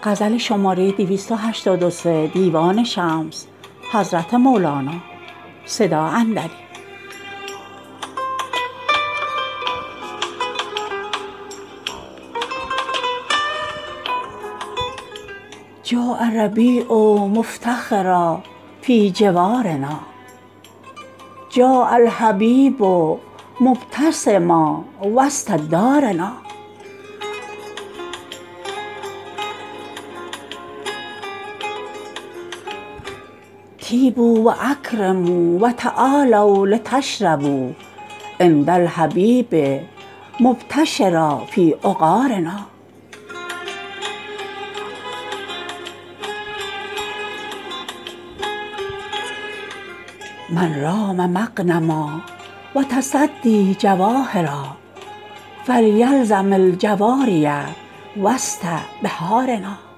غزل شماره 283 دیوان شمس حضرت مولانا صدا اندری. جاء الربیع مفتخرا فی جوارنا، جاء الحبیب مبتسما وسط دارنا. طیبوا و اکرموا و تعالوا لتشربوا عند الحبیب مبتشرا فی عقارنا. من رام مغنما و تصدی جواهرا، فلیلزم الجواری وسط بحارنا.